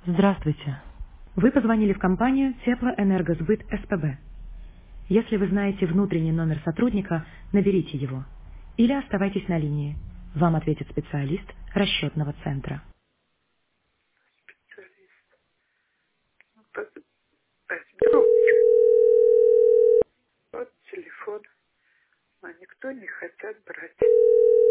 Здравствуйте. Вы позвонили в компанию Теплоэнергосбыт СПБ. Если вы знаете внутренний номер сотрудника, наберите его. Или оставайтесь на линии. Вам ответит специалист расчетного центра. Возьму вот телефон, а никто не хотят брать.